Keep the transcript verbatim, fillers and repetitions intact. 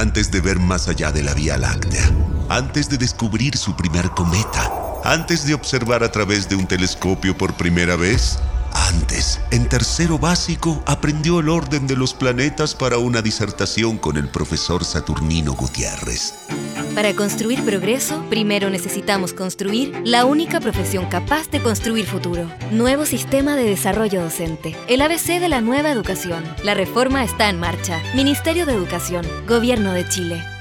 antes de ver más allá de la Vía Láctea, antes de descubrir su primer cometa, antes de observar a través de un telescopio por primera vez, antes, en tercero básico, aprendió el orden de los planetas para una disertación con el profesor Saturnino Gutiérrez. Para construir progreso, primero necesitamos construir la única profesión capaz de construir futuro. Nuevo sistema de desarrollo docente. El A B C de la nueva educación. La reforma está en marcha. Ministerio de Educación. Gobierno de Chile.